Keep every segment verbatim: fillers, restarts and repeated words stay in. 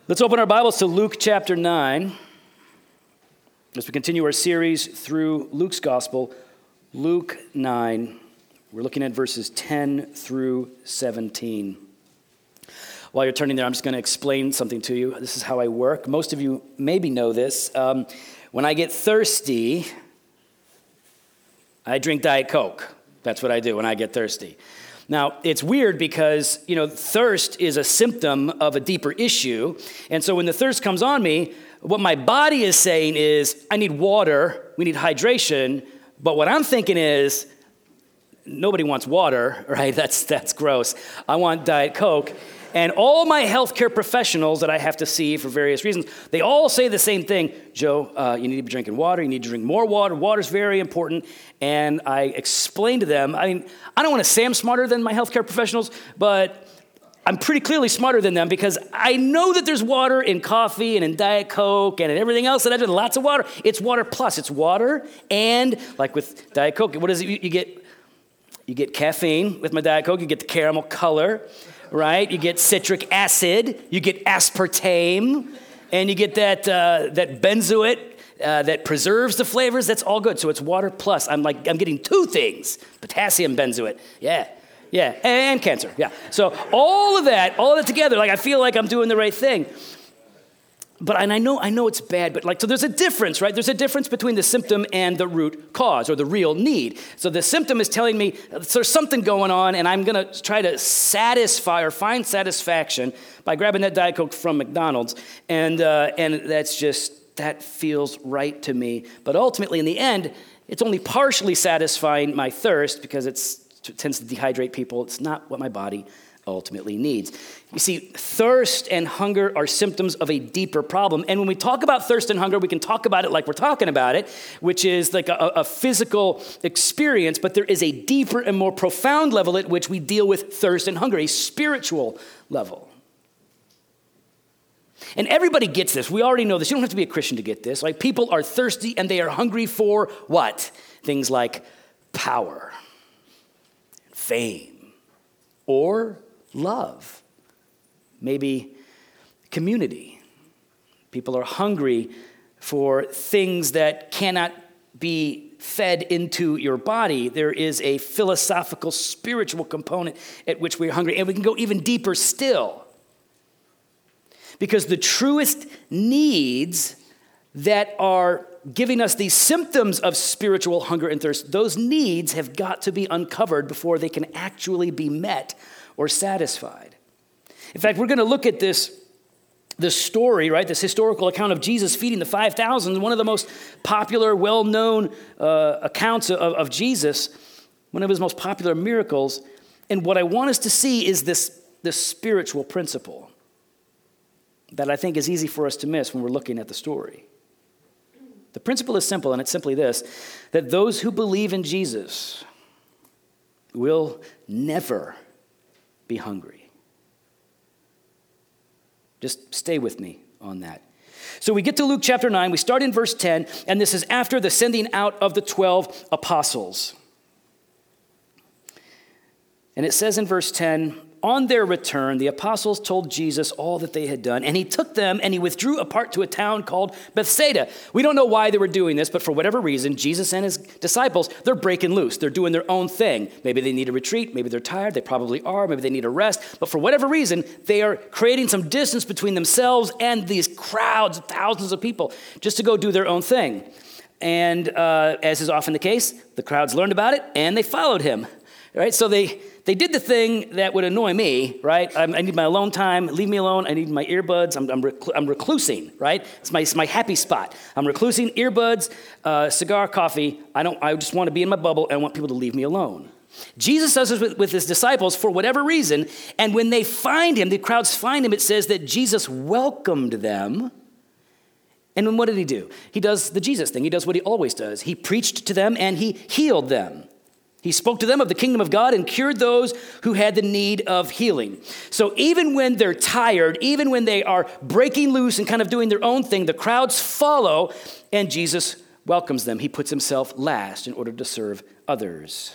Let's open our Bibles to Luke chapter nine as we continue our series through Luke's Gospel. Luke nine, we're looking at verses ten through seventeen. While you're turning there, I'm just going to explain something to you. This is how I work. Most of you maybe know this. Um, when I get thirsty, I drink Diet Coke. That's what I do when I get thirsty. Now, it's weird because, you know, thirst is a symptom of a deeper issue. And so when the thirst comes on me, what my body is saying is, I need water, we need hydration. But what I'm thinking is, nobody wants water, right? That's that's gross. I want Diet Coke. And all my healthcare professionals that I have to see for various reasons, they all say the same thing. Joe, uh, you need to be drinking water. You need to drink more water. Water's very important. And I explain to them, I mean, I don't want to say I'm smarter than my healthcare professionals, but I'm pretty clearly smarter than them because I know that there's water in coffee and in Diet Coke and in everything else that I do. Lots of water. It's water plus. It's water and, like with Diet Coke, what is it? You, you get, you get caffeine with my Diet Coke. You get the caramel color. Right? You get citric acid, you get aspartame, and you get that uh, that benzoate uh, that preserves the flavors. That's all good. So it's water plus. I'm like, I'm getting two things. Potassium benzoate. Yeah. Yeah. And cancer. Yeah. So all of that, all of it together, like I feel like I'm doing the right thing. But, and I know I know it's bad, but like, so there's a difference, right? There's a difference between the symptom and the root cause or the real need. So the symptom is telling me there's something going on and I'm going to try to satisfy or find satisfaction by grabbing that Diet Coke from McDonald's. And, uh, and that's just, that feels right to me. But ultimately, in the end, it's only partially satisfying my thirst because it's, it tends to dehydrate people. It's not what my body ultimately needs. You see, thirst and hunger are symptoms of a deeper problem. And when we talk about thirst and hunger, we can talk about it like we're talking about it, which is like a, a physical experience, but there is a deeper and more profound level at which we deal with thirst and hunger, a spiritual level. And everybody gets this. We already know this. You don't have to be a Christian to get this. Like, people are thirsty and they are hungry for what? Things like power, fame, or love, maybe community. People are hungry for things that cannot be fed into your body. There is a philosophical, spiritual component at which we're hungry, and we can go even deeper still. Because the truest needs that are giving us these symptoms of spiritual hunger and thirst, those needs have got to be uncovered before they can actually be met or satisfied. In fact, we're going to look at this, this story, right? This historical account of Jesus feeding the five thousand, one of the most popular, well-known uh, accounts of, of Jesus, one of his most popular miracles. And what I want us to see is this, this spiritual principle that I think is easy for us to miss when we're looking at the story. The principle is simple, and it's simply this, that those who believe in Jesus will never be hungry. Just stay with me on that. So we get to Luke chapter nine, we start in verse ten, and this is after the sending out of the twelve apostles. And it says in verse ten, on their return, the apostles told Jesus all that they had done, and he took them and he withdrew apart to a town called Bethsaida. We don't know why they were doing this, but for whatever reason, Jesus and his disciples, they're breaking loose. They're doing their own thing. Maybe they need a retreat. Maybe they're tired. They probably are. Maybe they need a rest. But for whatever reason, they are creating some distance between themselves and these crowds, thousands of people, just to go do their own thing. And uh, as is often the case, the crowds learned about it and they followed him. Right? So they... They did the thing that would annoy me, right? I, I need my alone time. Leave me alone. I need my earbuds. I'm, I'm, reclu- I'm reclusing, right? It's my, it's my happy spot. I'm reclusing, earbuds, uh, cigar, coffee. I don't. I just want to be in my bubble, and I want people to leave me alone. Jesus does this with, with his disciples for whatever reason, and when they find him, the crowds find him, it says that Jesus welcomed them. And then what did he do? He does the Jesus thing. He does what he always does. He preached to them, and he healed them. He spoke to them of the kingdom of God and cured those who had the need of healing. So even when they're tired, even when they are breaking loose and kind of doing their own thing, the crowds follow and Jesus welcomes them. He puts himself last in order to serve others.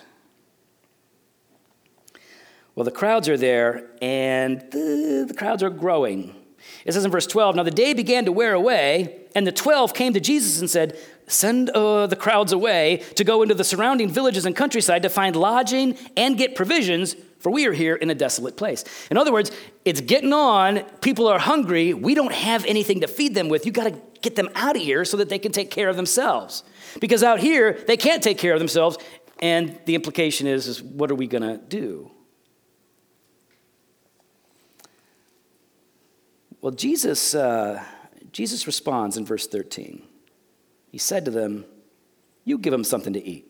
Well, the crowds are there and the, the crowds are growing. It says in verse twelve, now the day began to wear away, and the twelve came to Jesus and said, send uh, the crowds away to go into the surrounding villages and countryside to find lodging and get provisions, for we are here in a desolate place. In other words, it's getting on. People are hungry. We don't have anything to feed them with. You got to get them out of here so that they can take care of themselves. Because out here, they can't take care of themselves. And the implication is, is what are we going to do? Well, Jesus, uh, Jesus responds in verse thirteen. He said to them, you give them something to eat.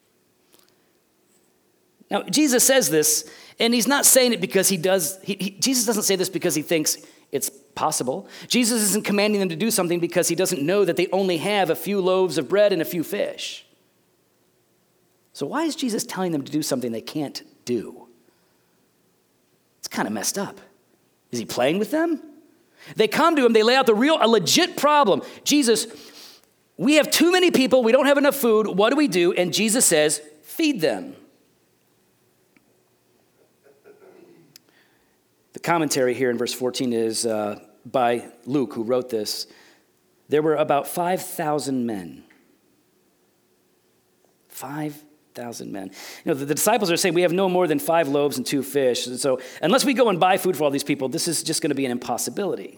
Now, Jesus says this, and he's not saying it because he does, he, he, Jesus doesn't say this because he thinks it's possible. Jesus isn't commanding them to do something because he doesn't know that they only have a few loaves of bread and a few fish. So why is Jesus telling them to do something they can't do? It's kind of messed up. Is he playing with them? They come to him, they lay out the real, a legit problem. Jesus, we have too many people, we don't have enough food, what do we do? And Jesus says, feed them. The commentary here in verse fourteen is uh, by Luke, who wrote this. There were about five thousand men. five thousand men. You know, the, the disciples are saying we have no more than five loaves and two fish. And so unless we go and buy food for all these people, this is just going to be an impossibility.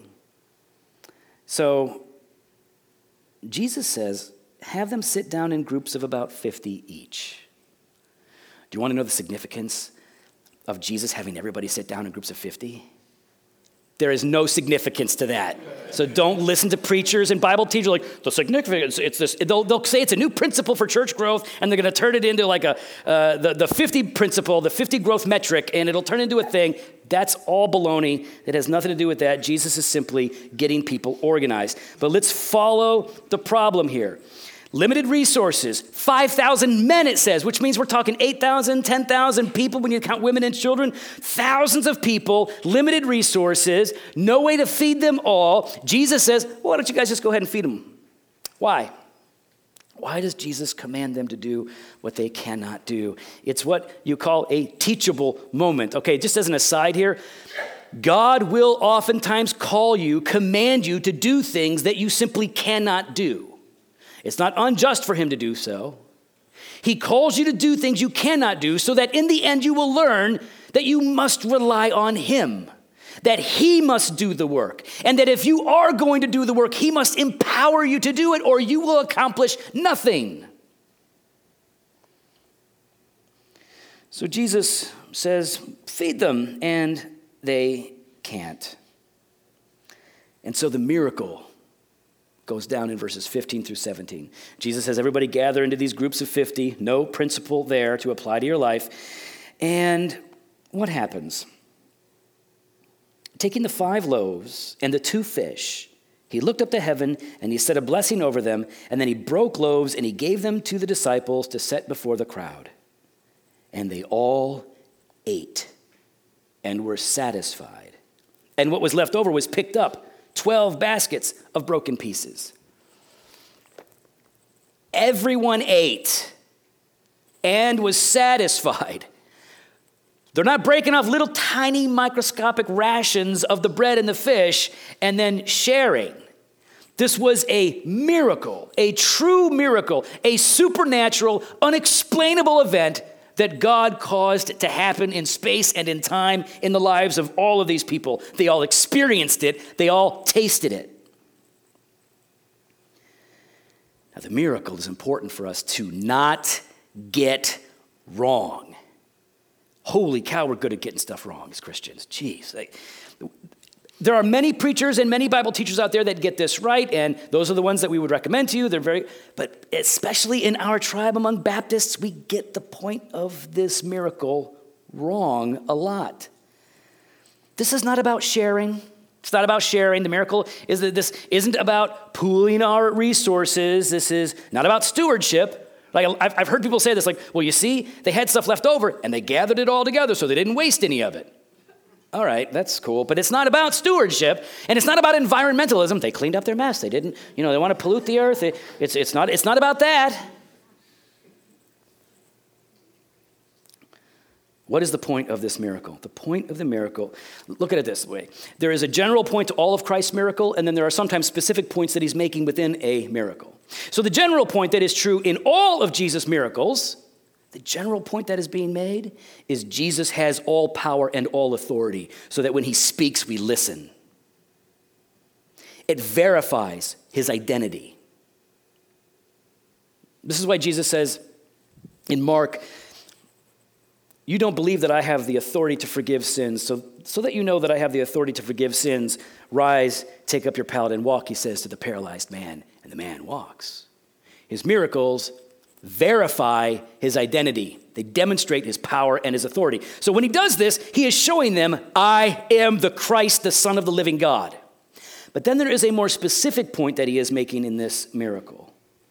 So Jesus says, have them sit down in groups of about fifty each. Do you want to know the significance of Jesus having everybody sit down in groups of fifty? There is no significance to that. So don't listen to preachers and Bible teachers like, the significance, it's this, they'll, they'll say it's a new principle for church growth, and they're going to turn it into like a, uh, the, the fifty principle, the fifty growth metric, and it'll turn into a thing. That's all baloney. It has nothing to do with that. Jesus is simply getting people organized. But let's follow the problem here. Limited resources, five thousand men it says, which means we're talking eight thousand, ten thousand people when you count women and children. Thousands of people, limited resources, no way to feed them all. Jesus says, well, why don't you guys just go ahead and feed them? Why? Why does Jesus command them to do what they cannot do? It's what you call a teachable moment. Okay, just as an aside here, God will oftentimes call you, command you to do things that you simply cannot do. It's not unjust for him to do so. He calls you to do things you cannot do so that in the end you will learn that you must rely on him, that he must do the work, and that if you are going to do the work, he must empower you to do it or you will accomplish nothing. So Jesus says, feed them, and they can't. And so the miracle goes down in verses fifteen through seventeen. Jesus says, everybody gather into these groups of fifty, no principle there to apply to your life. And what happens? Taking the five loaves and the two fish, he looked up to heaven and he said a blessing over them, and then he broke loaves and he gave them to the disciples to set before the crowd. And they all ate and were satisfied. And what was left over was picked up, twelve baskets of broken pieces. Everyone ate and was satisfied. They're not breaking off little tiny microscopic rations of the bread and the fish and then sharing. This was a miracle, a true miracle, a supernatural, unexplainable event that God caused to happen in space and in time in the lives of all of these people. They all experienced it. They all tasted it. Now, the miracle is important for us to not get wrong. Holy cow, we're good at getting stuff wrong as Christians. Jeez. Like, there are many preachers and many Bible teachers out there that get this right, and those are the ones that we would recommend to you. They're very, but especially in our tribe among Baptists, we get the point of this miracle wrong a lot. This is not about sharing. It's not about sharing. The miracle is that this isn't about pooling our resources. This is not about stewardship. Like I've, I've heard people say this, like, well, you see, they had stuff left over and they gathered it all together so they didn't waste any of it. All right, that's cool, but it's not about stewardship, and it's not about environmentalism. They cleaned up their mess. They didn't, you know, they want to pollute the earth. It, it's, it's, not, it's not about that. What is the point of this miracle? The point of the miracle, look at it this way. There is a general point to all of Christ's miracle, and then there are sometimes specific points that he's making within a miracle. So the general point that is true in all of Jesus' miracles, the general point that is being made is Jesus has all power and all authority, so that when he speaks, we listen. It verifies his identity. This is why Jesus says in Mark, you don't believe that I have the authority to forgive sins. So, so that you know that I have the authority to forgive sins, rise, take up your pallet and walk, he says to the paralyzed man, and the man walks. His miracles verify his identity. They demonstrate his power and his authority. So when he does this, he is showing them, I am the Christ, the Son of the living God. But then there is a more specific point that he is making in this miracle.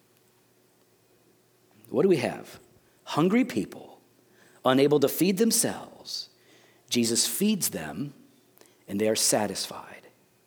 What do we have? Hungry people, unable to feed themselves. Jesus feeds them, and they are satisfied.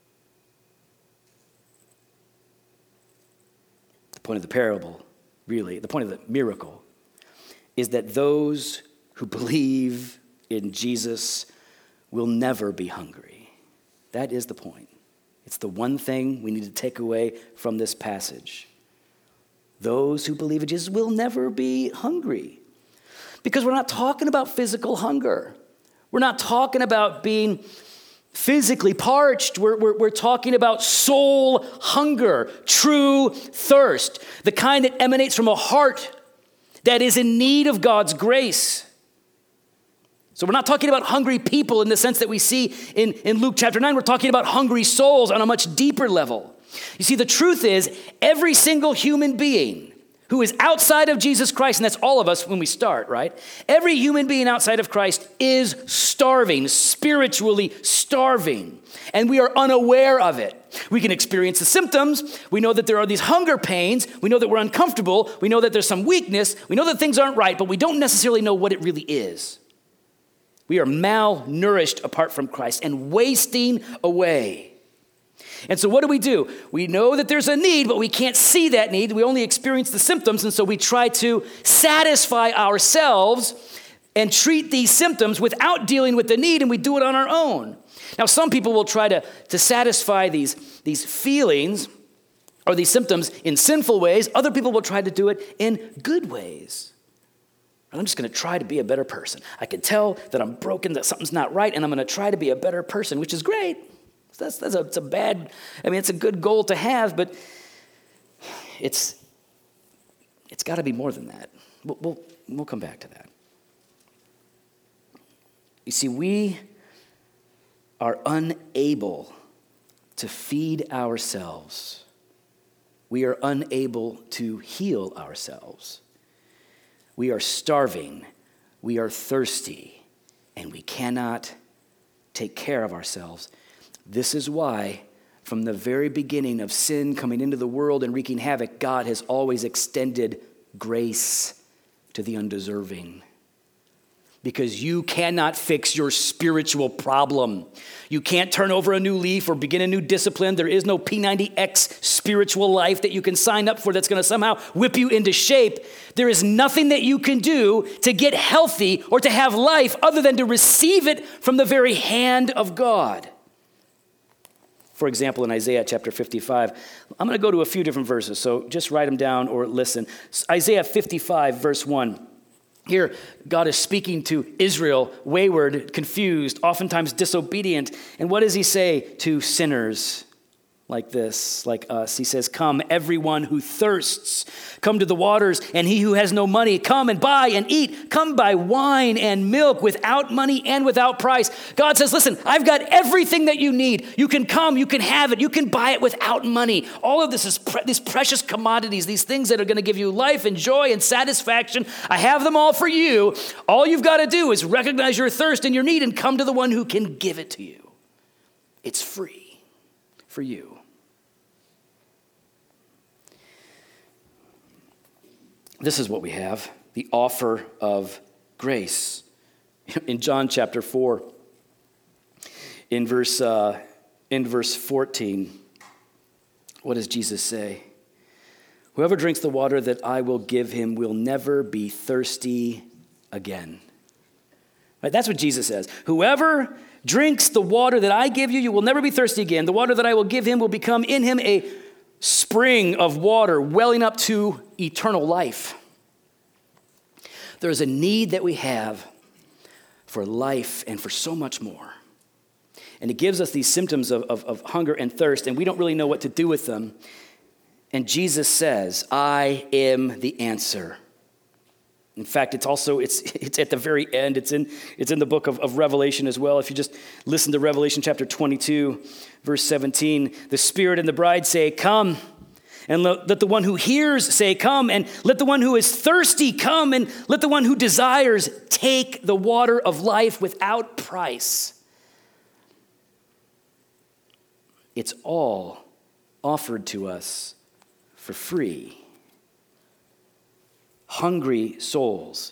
The point of the parable, really, the point of the miracle, is that those who believe in Jesus will never be hungry. That is the point. It's the one thing we need to take away from this passage. Those who believe in Jesus will never be hungry. Because we're not talking about physical hunger. We're not talking about being physically parched. We're, we're, we're talking about soul hunger, true thirst, the kind that emanates from a heart that is in need of God's grace. So we're not talking about hungry people in the sense that we see in, in Luke chapter nine. We're talking about hungry souls on a much deeper level. You see, the truth is, every single human being who is outside of Jesus Christ, and that's all of us when we start, right? Every human being outside of Christ is starving, spiritually starving, and we are unaware of it. We can experience the symptoms. We know that there are these hunger pains. We know that we're uncomfortable. We know that there's some weakness. We know that things aren't right, but we don't necessarily know what it really is. We are malnourished apart from Christ and wasting away. And so what do we do? We know that there's a need, but we can't see that need. We only experience the symptoms, and so we try to satisfy ourselves and treat these symptoms without dealing with the need, and we do it on our own. Now, some people will try to, to satisfy these, these feelings or these symptoms in sinful ways. Other people will try to do it in good ways. I'm just going to try to be a better person. I can tell that I'm broken, that something's not right, and I'm going to try to be a better person, which is great. That's, that's a, it's a bad, I mean, it's a good goal to have, but it's it's got to be more than that. We'll, we'll, we'll come back to that. You see, we are unable to feed ourselves. We are unable to heal ourselves. We are starving, we are thirsty, and we cannot take care of ourselves. This is why, from the very beginning of sin coming into the world and wreaking havoc, God has always extended grace to the undeserving. Because you cannot fix your spiritual problem. You can't turn over a new leaf or begin a new discipline. There is no P ninety X spiritual life that you can sign up for that's going to somehow whip you into shape. There is nothing that you can do to get healthy or to have life other than to receive it from the very hand of God. For example, in Isaiah chapter fifty-five, I'm going to go to a few different verses, so just write them down or listen. Isaiah fifty-five, verse one. Here, God is speaking to Israel, wayward, confused, oftentimes disobedient. And what does he say to sinners like this, like us? He says, come, everyone who thirsts, come to the waters, and he who has no money, come and buy and eat. Come buy wine and milk without money and without price. God says, listen, I've got everything that you need. You can come, you can have it, you can buy it without money. All of this is pre- these precious commodities, these things that are going to give you life and joy and satisfaction. I have them all for you. All you've got to do is recognize your thirst and your need and come to the one who can give it to you. It's free for you. This is what we have, the offer of grace. In John chapter four, in verse, uh, in verse fourteen, what does Jesus say? Whoever drinks the water that I will give him will never be thirsty again. Right? That's what Jesus says. Whoever drinks the water that I give you, you will never be thirsty again. The water that I will give him will become in him a spring of water welling up to eternal life. There's a need that we have for life and for so much more. And it gives us these symptoms of, of, of hunger and thirst, and we don't really know what to do with them. And Jesus says, I am the answer. In fact, it's also, it's it's at the very end. It's in it's in the book of, of Revelation as well. If you just listen to Revelation chapter twenty-two, verse seventeen, the Spirit and the bride say, come. And let the one who hears say, come. And let the one who is thirsty come. And let the one who desires take the water of life without price. It's all offered to us for free. Hungry souls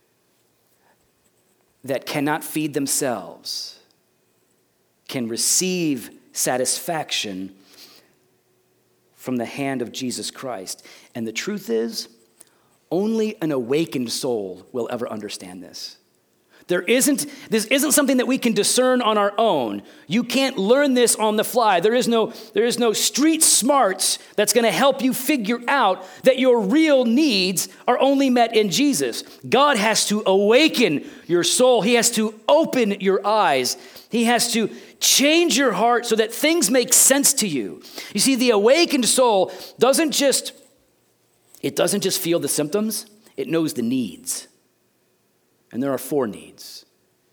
that cannot feed themselves can receive satisfaction from the hand of Jesus Christ. And the truth is, only an awakened soul will ever understand this. There isn't, this isn't something that we can discern on our own. You can't learn this on the fly. There is no, there is no street smarts that's going to help you figure out that your real needs are only met in Jesus. God has to awaken your soul. He has to open your eyes. He has to change your heart so that things make sense to you. You see, the awakened soul doesn't just, it doesn't just feel the symptoms, it knows the needs. And there are four needs.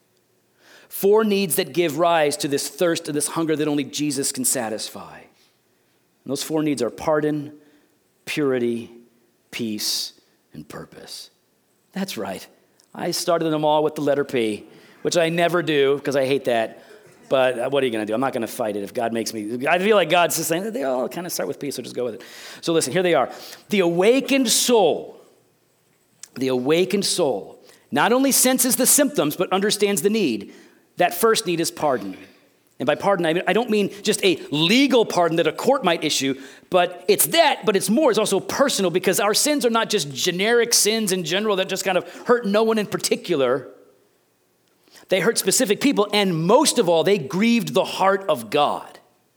Four needs that give rise to this thirst and this hunger that only Jesus can satisfy. And those four needs are pardon, purity, peace, and purpose. That's right. I started them all with the letter P, which I never do because I hate that. But what are you going to do? I'm not going to fight it if God makes me. I feel like God's just saying that they all kind of start with P, so just go with it. So listen, here they are. The awakened soul, the awakened soul, not only senses the symptoms, but understands the need. That first need is pardon. And by pardon, I, mean, I don't mean just a legal pardon that a court might issue, but it's that, but it's more. It's also personal because our sins are not just generic sins in general that just kind of hurt no one in particular. They hurt specific people, and most of all, they grieved the heart of God.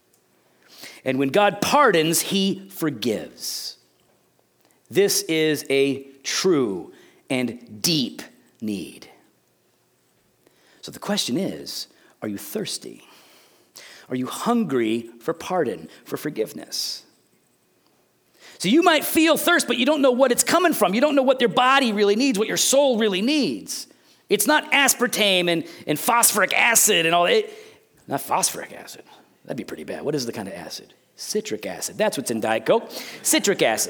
And when God pardons, he forgives. This is a true and deep need. So the question is, are you thirsty? Are you hungry for pardon, for forgiveness? So you might feel thirst, but you don't know what it's coming from. You don't know what your body really needs, what your soul really needs. It's not aspartame and, and phosphoric acid and all that. Not phosphoric acid. That'd be pretty bad. What is the kind of acid? Citric acid. That's what's in Diet Coke. Citric acid.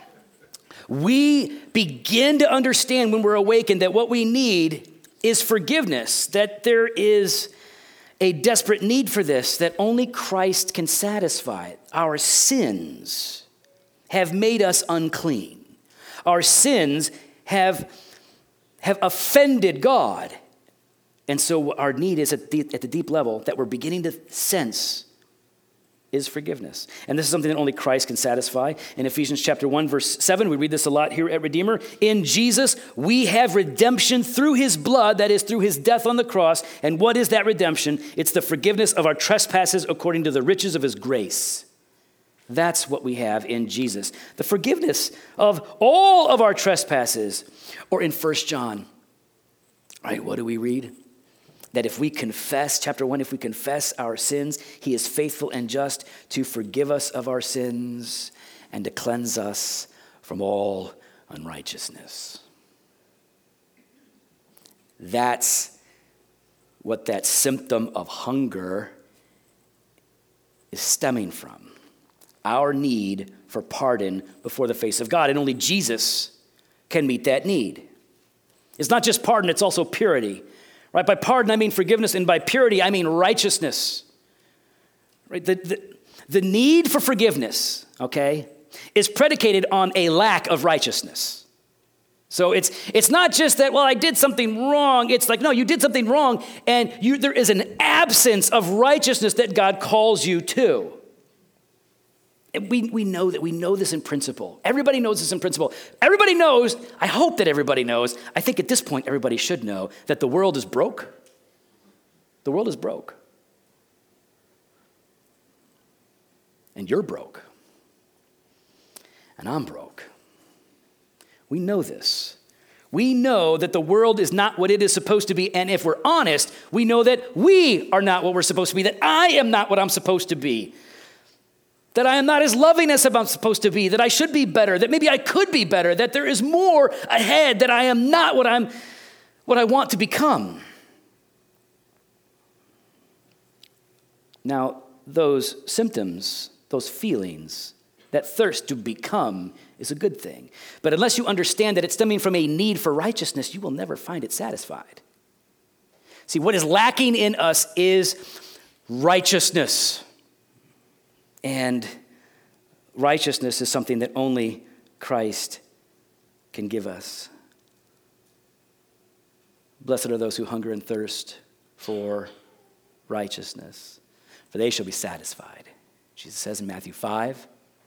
We begin to understand when we're awakened that what we need is forgiveness, that there is a desperate need for this, that only Christ can satisfy. Our sins have made us unclean. Our sins have, have offended God. And so our need is at the, at the deep level that we're beginning to sense is forgiveness. And this is something that only Christ can satisfy. In Ephesians chapter one, verse seven, we read this a lot here at Redeemer. In Jesus, we have redemption through his blood, that is through his death on the cross. And what is that redemption? It's the forgiveness of our trespasses according to the riches of his grace. That's what we have in Jesus. The forgiveness of all of our trespasses. Or in First John, right, what do we read? That if we confess, chapter one, if we confess our sins, he is faithful and just to forgive us of our sins and to cleanse us from all unrighteousness. That's what that symptom of hunger is stemming from. Our need for pardon before the face of God. And only Jesus can meet that need. It's not just pardon, it's also purity. Right? By pardon, I mean forgiveness, and by purity, I mean righteousness. Right? The, the, the need for forgiveness, okay, is predicated on a lack of righteousness. So it's it's not just that, well, I did something wrong. It's like, no, you did something wrong, and you, there is an absence of righteousness that God calls you to. And we, we know that. We know this in principle. Everybody knows this in principle. Everybody knows, I hope that everybody knows, I think at this point everybody should know that the world is broke. The world is broke. And you're broke. And I'm broke. We know this. We know that the world is not what it is supposed to be. And if we're honest, we know that we are not what we're supposed to be, that I am not what I'm supposed to be, that I am not as loving as I'm supposed to be, that I should be better, that maybe I could be better, that there is more ahead, that I am not what I'm, what I want to become. Now, those symptoms, those feelings, that thirst to become is a good thing. But unless you understand that it's stemming from a need for righteousness, you will never find it satisfied. See, what is lacking in us is righteousness. And righteousness is something that only Christ can give us. Blessed are those who hunger and thirst for righteousness, for they shall be satisfied. Jesus says in Matthew five.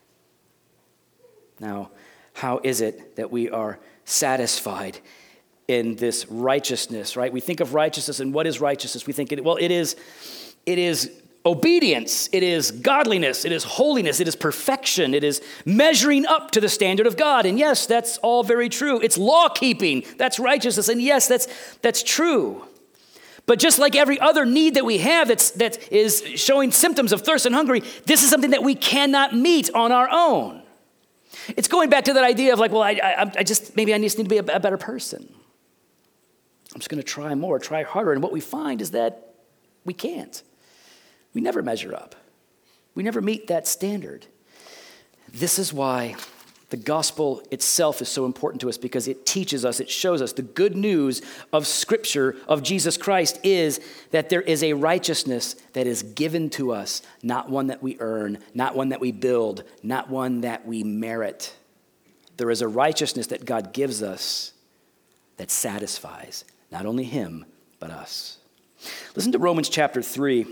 Now, how is it that we are satisfied in this righteousness, right? We think of righteousness, and what is righteousness? We think, it, well, it is, it is obedience, it is godliness, it is holiness, it is perfection, it is measuring up to the standard of God. And yes, that's all very true. It's law keeping, that's righteousness, and yes, that's that's true. But just like every other need that we have that's, that is showing symptoms of thirst and hunger, this is something that we cannot meet on our own. It's going back to that idea of like, well, I, I, I just, maybe I just need to be a, a better person. I'm just going to try more, try harder. And what we find is that we can't. We never measure up. We never meet that standard. This is why the gospel itself is so important to us, because it teaches us, it shows us the good news of Scripture, of Jesus Christ, is that there is a righteousness that is given to us, not one that we earn, not one that we build, not one that we merit. There is a righteousness that God gives us that satisfies not only him, but us. Listen to Romans chapter three,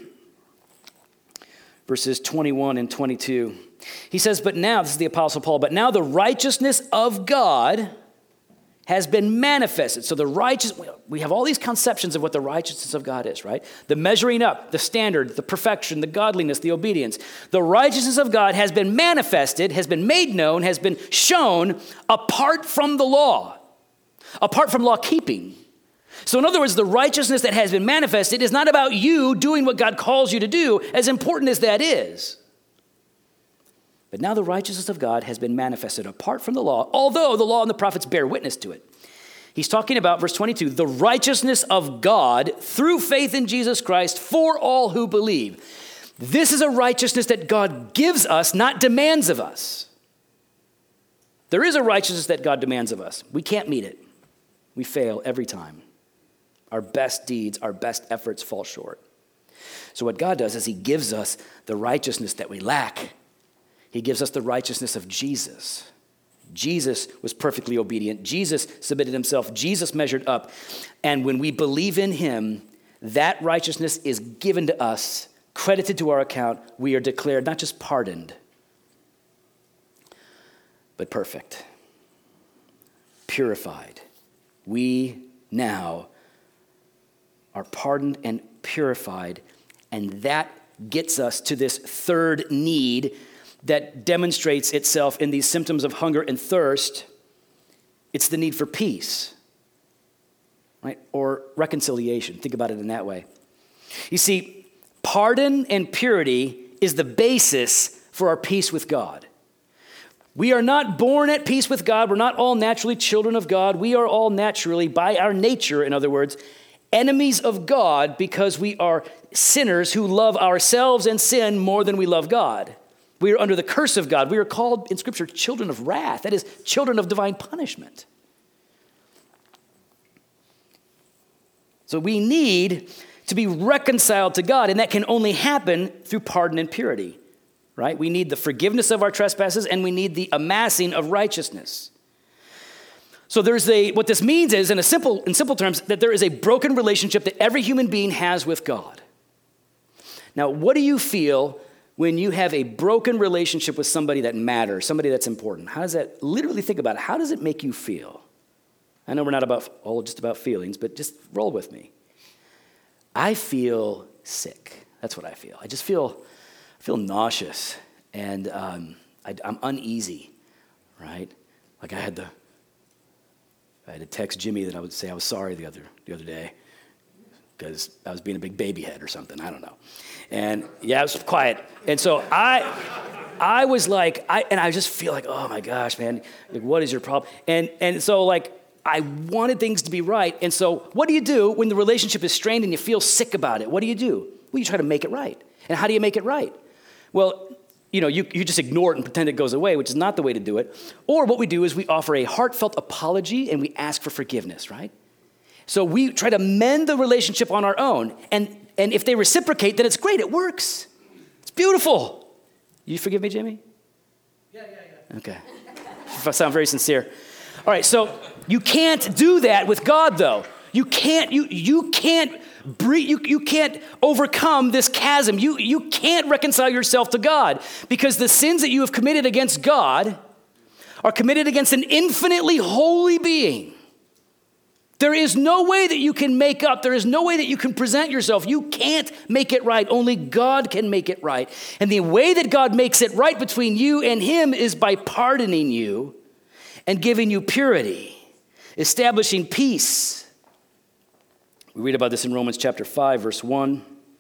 verses twenty-one and twenty-two. He says, but now, this is the Apostle Paul, but now the righteousness of God has been manifested. So the righteous, we have all these conceptions of what the righteousness of God is, right? The measuring up, the standard, the perfection, the godliness, the obedience. The righteousness of God has been manifested, has been made known, has been shown apart from the law, apart from law keeping. So in other words, the righteousness that has been manifested is not about you doing what God calls you to do, as important as that is. But now the righteousness of God has been manifested apart from the law, although the law and the prophets bear witness to it. He's talking about, verse twenty-two, the righteousness of God through faith in Jesus Christ for all who believe. This is a righteousness that God gives us, not demands of us. There is a righteousness that God demands of us. We can't meet it. We fail every time. Our best deeds, our best efforts fall short. So what God does is he gives us the righteousness that we lack. He gives us the righteousness of Jesus. Jesus was perfectly obedient. Jesus submitted himself. Jesus measured up. And when we believe in him, that righteousness is given to us, credited to our account. We are declared not just pardoned, but perfect, purified. We now are pardoned and purified, and that gets us to this third need that demonstrates itself in these symptoms of hunger and thirst. It's the need for peace, right? Or reconciliation. Think about it in that way. You see, pardon and purity is the basis for our peace with God. We are not born at peace with God. We're not all naturally children of God. We are all naturally, by our nature, in other words, enemies of God, because we are sinners who love ourselves and sin more than we love God. We are under the curse of God. We are called in Scripture children of wrath. That is, children of divine punishment. So we need to be reconciled to God, and that can only happen through pardon and purity, right? We need the forgiveness of our trespasses, and we need the amassing of righteousness. So there's a, what this means is, in a simple, in simple terms, that there is a broken relationship that every human being has with God. Now, what do you feel when you have a broken relationship with somebody that matters, somebody that's important? How does that, literally think about it, how does it make you feel? I know we're not about all just about feelings, but just roll with me. I feel sick. That's what I feel. I just feel, I feel nauseous, and um, I, I'm uneasy, right? Like I had to, I had to text Jimmy that I would say I was sorry the other the other day because I was being a big baby head or something. I don't know. And yeah, it was quiet. And so I, I was like, I and I just feel like, oh my gosh, man, like, what is your problem? And and so like. I wanted things to be right. And so what do you do when the relationship is strained and you feel sick about it? What do you do? Well, you try to make it right. And how do you make it right? Well, you know, you, you just ignore it and pretend it goes away, which is not the way to do it. Or what we do is we offer a heartfelt apology and we ask for forgiveness, right? So we try to mend the relationship on our own. And, and if they reciprocate, then it's great. It works. It's beautiful. You forgive me, Jimmy? Yeah, yeah, yeah. Okay. If I sound very sincere. All right, so you can't do that with God, though. You can't, you, you can't breathe, you, you can't overcome this chasm. You, you can't reconcile yourself to God because the sins that you have committed against God are committed against an infinitely holy being. There is no way that you can make up. There is no way that you can present yourself. You can't make it right. Only God can make it right. And the way that God makes it right between you and him is by pardoning you and giving you purity, establishing peace. We read about this in Romans chapter five, verse one.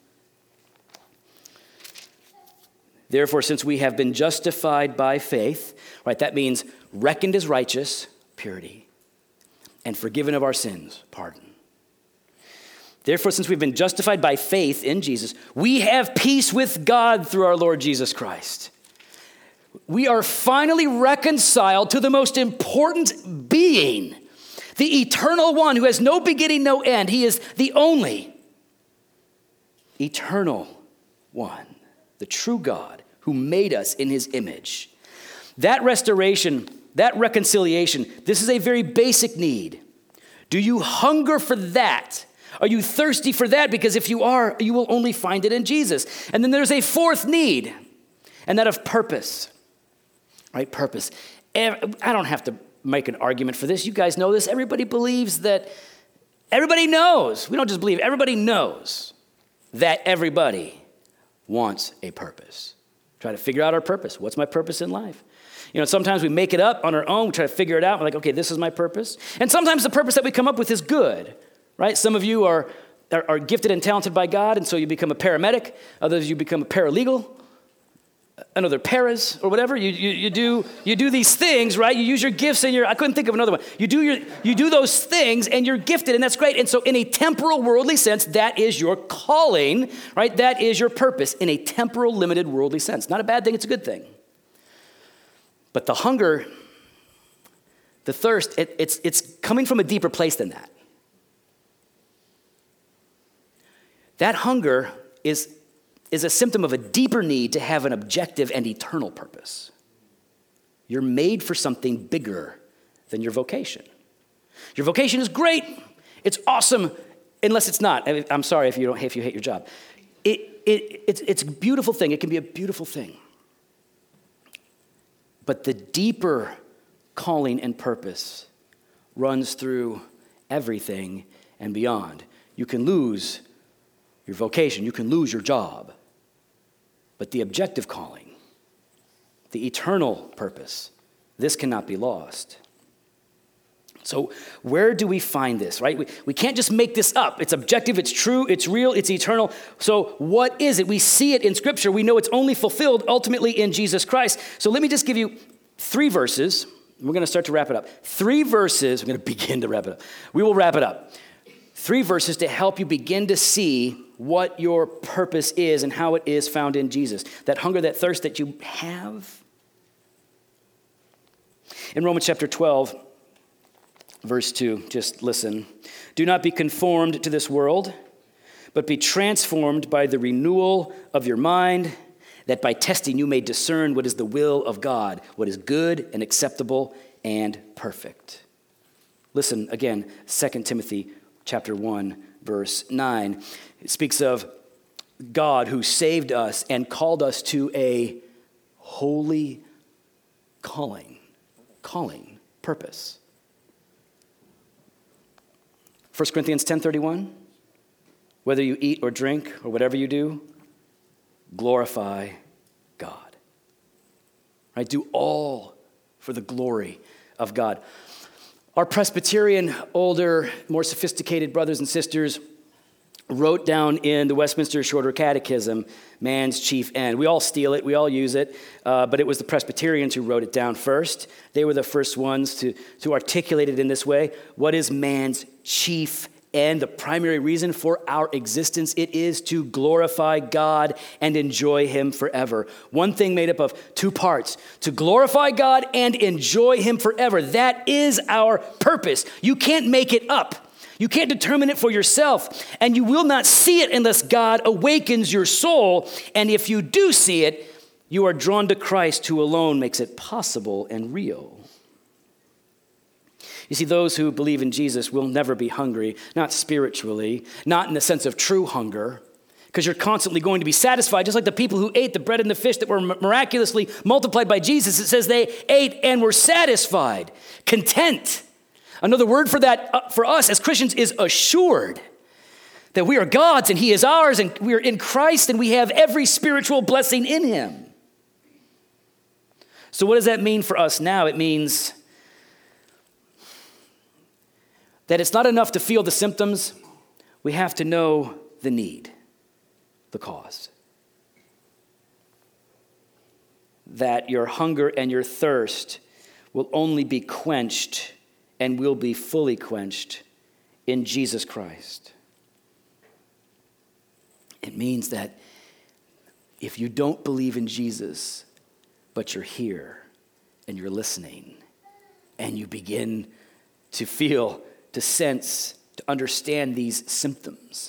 Therefore, since we have been justified by faith, right, that means reckoned as righteous, purity, and forgiven of our sins, pardon. Therefore, since we've been justified by faith in Jesus, we have peace with God through our Lord Jesus Christ. We are finally reconciled to the most important being, the eternal one who has no beginning, no end. He is the only eternal one, the true God who made us in his image. That restoration, that reconciliation, this is a very basic need. Do you hunger for that? Are you thirsty for that? Because if you are, you will only find it in Jesus. And then there's a fourth need, and that of purpose. Right, purpose. I don't have to make an argument for this. You guys know this. Everybody believes that, everybody knows. We don't just believe, everybody knows that everybody wants a purpose. Try to figure out our purpose. What's my purpose in life? You know, sometimes we make it up on our own. We try to figure it out. We're like, okay, this is my purpose. And sometimes the purpose that we come up with is good, right? Some of you are, are, are gifted and talented by God, and so you become a paramedic. Others, you become a paralegal. Another paras or whatever. You, you you do you do these things, right? You use your gifts and your, I couldn't think of another one. You do your you do those things and you're gifted, and that's great. And so in a temporal worldly sense, that is your calling, right? That is your purpose in a temporal limited worldly sense. Not a bad thing, it's a good thing. But the hunger, the thirst, it, it's it's coming from a deeper place than that. That hunger is is a symptom of a deeper need to have an objective and eternal purpose. You're made for something bigger than your vocation. Your vocation is great. It's awesome, unless it's not. I'm sorry if you don't, if you hate your job. It, it, it's, it's a beautiful thing. It can be a beautiful thing. But the deeper calling and purpose runs through everything and beyond. You can lose your vocation. You can lose your job. But the objective calling, the eternal purpose, this cannot be lost. So where do we find this, right? We, we can't just make this up. It's objective, it's true, it's real, it's eternal. So what is it? We see it in Scripture. We know it's only fulfilled ultimately in Jesus Christ. So let me just give you three verses. We're going to start to wrap it up. Three verses. We're going to begin to wrap it up. We will wrap it up. Three verses to help you begin to see what your purpose is and how it is found in Jesus. That hunger, that thirst that you have. In Romans chapter twelve, verse two, just listen. Do not be conformed to this world, but be transformed by the renewal of your mind, that by testing you may discern what is the will of God, what is good and acceptable and perfect. Listen again, Second Timothy chapter one, verse nine. It speaks of God who saved us and called us to a holy calling, calling, purpose. First Corinthians ten thirty-one, whether you eat or drink or whatever you do, glorify God. Right? Do all for the glory of God. Our Presbyterian, older, more sophisticated brothers and sisters wrote down in the Westminster Shorter Catechism, man's chief end. We all steal it, we all use it, uh, but it was the Presbyterians who wrote it down first. They were the first ones to, to articulate it in this way. What is man's chief end? The primary reason for our existence, it is to glorify God and enjoy him forever. One thing made up of two parts, to glorify God and enjoy him forever. That is our purpose. You can't make it up. You can't determine it for yourself, and you will not see it unless God awakens your soul. And if you do see it, you are drawn to Christ, who alone makes it possible and real. You see, those who believe in Jesus will never be hungry, not spiritually, not in the sense of true hunger, because you're constantly going to be satisfied, just like the people who ate the bread and the fish that were miraculously multiplied by Jesus. It says they ate and were satisfied, content. Another word for that, uh, for us as Christians, is assured that we are God's and he is ours, and we are in Christ and we have every spiritual blessing in him. So what does that mean for us now? It means that it's not enough to feel the symptoms. We have to know the need, the cause. That your hunger and your thirst will only be quenched and will be fully quenched in Jesus Christ. It means that if you don't believe in Jesus, but you're here and you're listening, and you begin to feel, to sense, to understand these symptoms,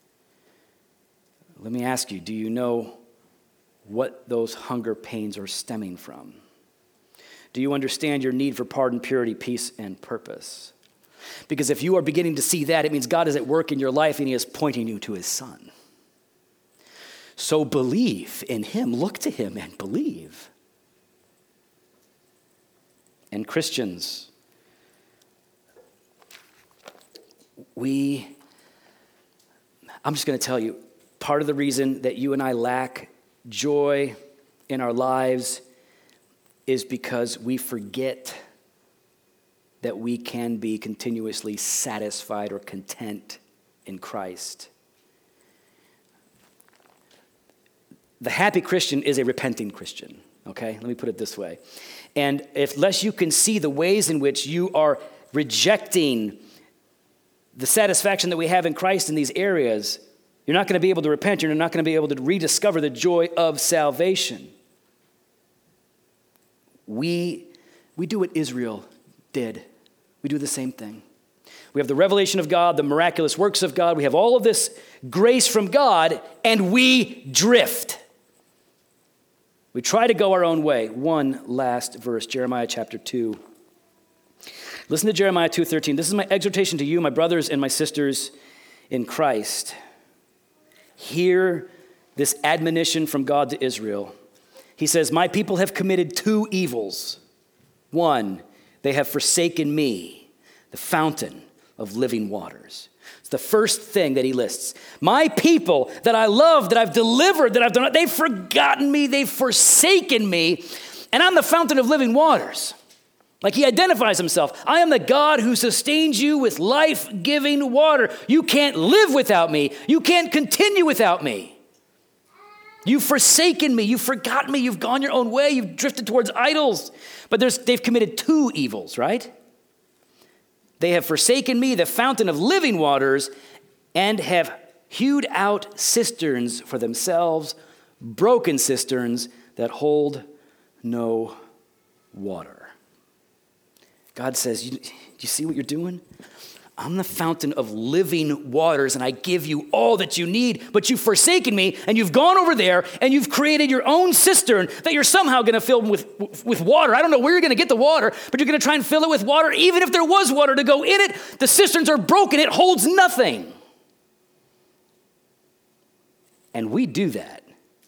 let me ask you, do you know what those hunger pains are stemming from? Do you understand your need for pardon, purity, peace, and purpose? Because if you are beginning to see that, it means God is at work in your life and he is pointing you to his Son. So believe in him, look to him and believe. And Christians, we, I'm just going to tell you, part of the reason that you and I lack joy in our lives is because we forget that we can be continuously satisfied or content in Christ. The happy Christian is a repenting Christian, okay? Let me put it this way. And if, unless you can see the ways in which you are rejecting the satisfaction that we have in Christ in these areas, you're not going to be able to repent. You're not going to be able to rediscover the joy of salvation. We, we do what Israel did. We do the same thing. We have the revelation of God, the miraculous works of God. We have all of this grace from God, and we drift. We try to go our own way. One last verse, Jeremiah chapter two. Listen to Jeremiah two thirteen. This is my exhortation to you, my brothers and my sisters in Christ. Hear this admonition from God to Israel. He says, my people have committed two evils. One, they have forsaken me, the fountain of living waters. It's the first thing that he lists. My people that I love, that I've delivered, that I've done, they've forgotten me, they've forsaken me, and I'm the fountain of living waters. Like he identifies himself. I am the God who sustains you with life-giving water. You can't live without me. You can't continue without me. You've forsaken me. You've forgotten me. You've gone your own way. You've drifted towards idols. But there's, they've committed two evils, right? They have forsaken me, the fountain of living waters, and have hewed out cisterns for themselves, broken cisterns that hold no water. God says, you, do you see what you're doing? I'm the fountain of living waters, and I give you all that you need, but you've forsaken me, and you've gone over there, and you've created your own cistern that you're somehow going to fill with, with water. I don't know where you're going to get the water, but you're going to try and fill it with water. Even if there was water to go in it, the cisterns are broken. It holds nothing. And we do that.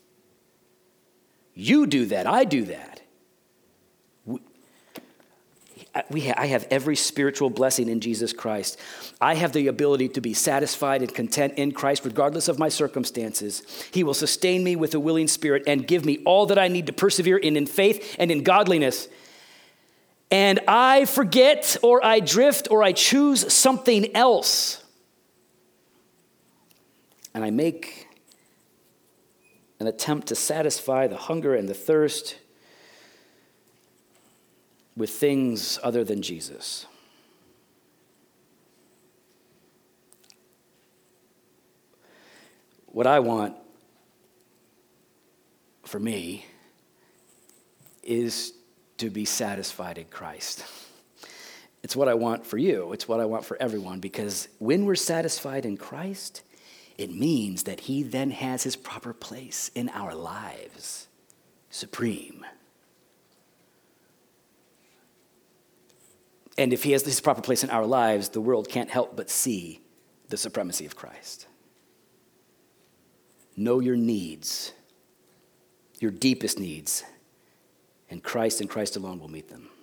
You do that. I do that. We, we ha- I have every spiritual blessing in Jesus Christ. I have the ability to be satisfied and content in Christ regardless of my circumstances. He will sustain me with a willing spirit and give me all that I need to persevere in, in faith and in godliness. And I forget or I drift or I choose something else. And I make an attempt to satisfy the hunger and the thirst with things other than Jesus. What I want for me is to be satisfied in Christ. It's what I want for you. It's what I want for everyone, because when we're satisfied in Christ, it means that he then has his proper place in our lives, supreme. And if he has his proper place in our lives, the world can't help but see the supremacy of Christ. Know your needs, your deepest needs, and Christ and Christ alone will meet them.